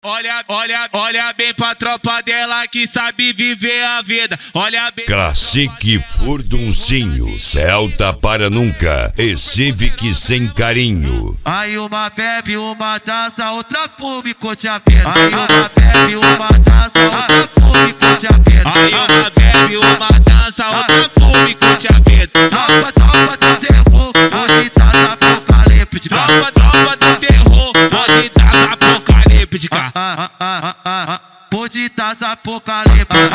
Olha bem pra tropa dela que sabe viver a vida. Olha bem. Classique Furduncinho, Celta para nunca e Civic sem carinho. Aí uma bebe, uma taça, outra fume, curte a vida. Aí uma bebe, uma taça, outra fume, curte a vida. Aí uma bebe, uma taça, outra fume, curte a vida. Tropa do terror, hoje tá apocalíptica. Tropa do terror, hoje tá apocalíptica. Hoje tá apocalíptica.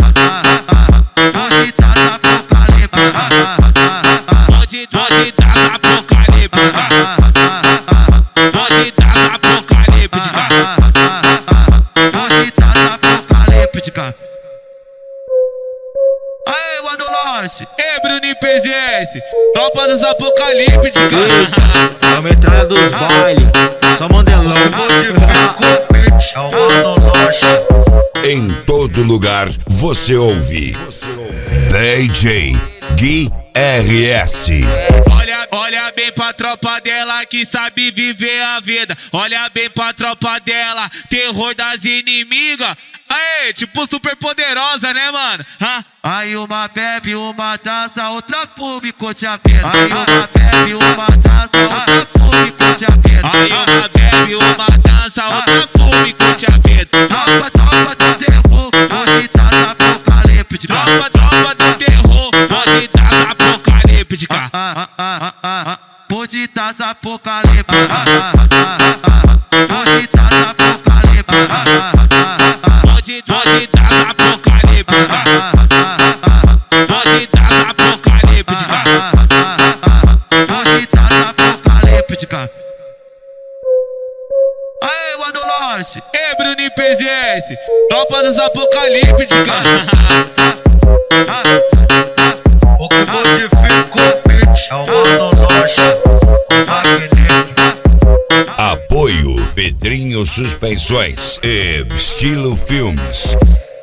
Hoje tá apocalíptica. Hoje tá apocalíptica. Hoje tá apocalíptica. Hoje tá apocalíptica. Aê, Wando Lance. Ei, Bruno e PZS, tropa dos apocalípticos. É a metralha dos bailes, só mandelão. Em todo lugar você ouve DJ Gui RS. Olha bem pra tropa dela que sabe viver a vida. Olha bem pra tropa dela, terror das inimigas. Aê, tipo super poderosa, né, mano? Aí uma bebe, uma taça, outra fume, curte a vida. Aí uma bebe, uma taça, outra fume, curte a vida. Aí uma bebe, uma taça, outra fume, curte a vida. Tropa do terror, hoje tá apocalíptica. Tropa do terror, hoje tá apocalíptica. Hoje tá apocalíptica. Hoje tá apocalíptica. Hoje tá apocalíptica. Hoje tá apocalíptica. Hoje tá apocalíptica. Aê, Wando Lance. Ei, Bruno e PZS, tropa dos apocalípticos. O que modificou, bitch, é o Wando Lance, magnífico. Apoio Pedrinho Suspensões e Estilo Filmes.